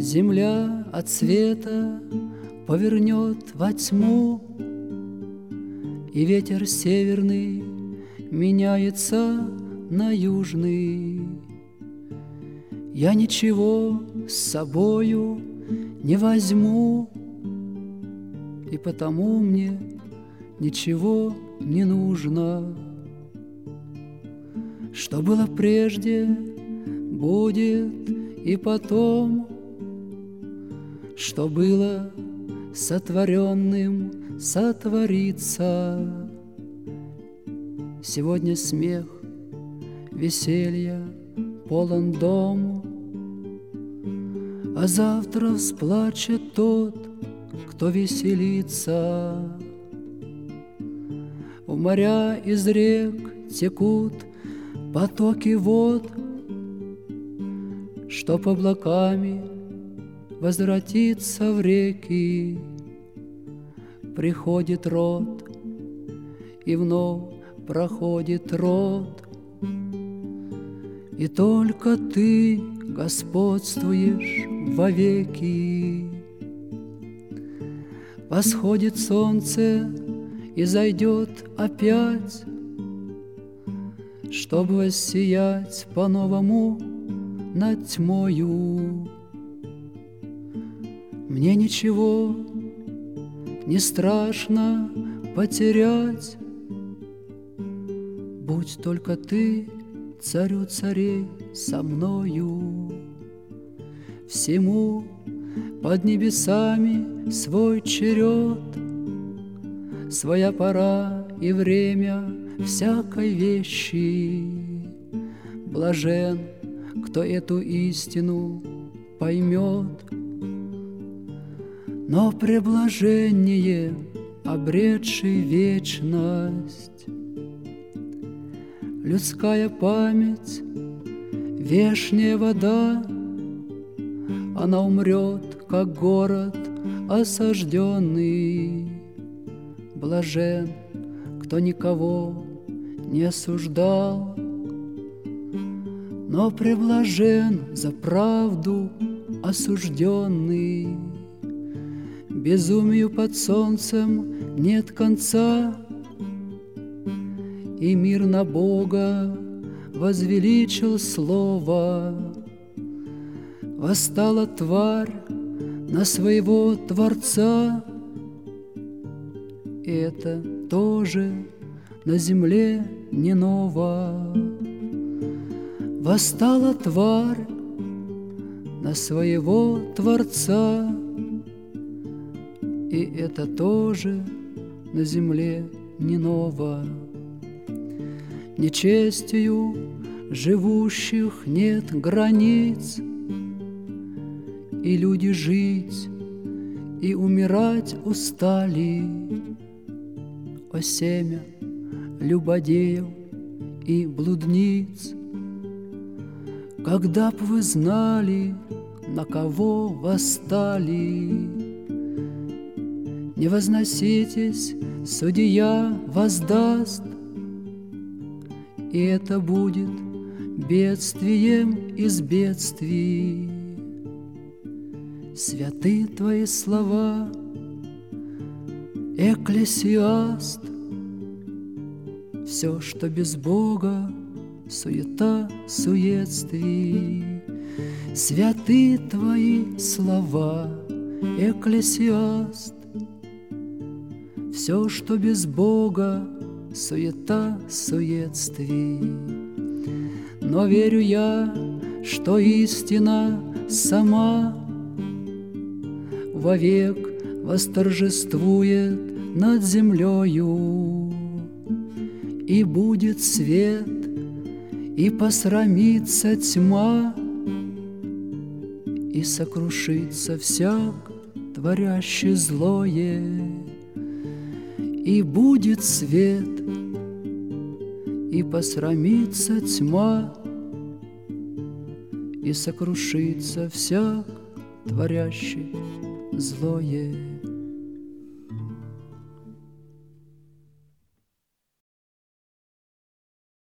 Земля от света повернет во тьму, и ветер северный меняется на южный. Я ничего с собою не возьму, и потому мне ничего не нужно. Что было прежде, будет и потом, что было сотворенным, сотворится. Сегодня смех, веселье полон дом, а завтра всплачет тот, кто веселится. В моря из рек текут потоки вод, чтоб облаками возвратиться в реки. Приходит род, и вновь проходит род, и только ты господствуешь вовеки. Восходит солнце и зайдет опять, чтобы воссиять по-новому над тьмою. Мне ничего не страшно потерять, будь только ты, царю царей, со мною. Всему под небесами свой черед, своя пора и время всякой вещи. Блажен, кто эту истину поймет, но преблаженнее, обретший вечность. Людская память, вешняя вода, она умрет, как город осажденный. Блажен, кто никого не осуждал, но преблажен за правду осужденный. Безумию под солнцем нет конца, и мир на Бога возвеличил слово. Восстала тварь на своего Творца, и это тоже на земле не ново. Восстала тварь на своего Творца, и это тоже на земле не ново. Нечестию живущих нет границ, и люди жить и умирать устали. О семя любодеев и блудниц, когда б вы знали, на кого восстали. Не возноситесь, судья воздаст, и это будет бедствием из бедствий. Святы твои слова, Экклесиаст. Все, что без Бога, суета суетствий. Святы твои слова, Экклесиаст. Все, что без Бога, суета суетствий. Но верю я, что истина сама вовек восторжествует над землею, и будет свет, и посрамится тьма, и сокрушится всяк, творящий злое. И будет свет, и посрамится тьма, и сокрушится всяк, творящий злое.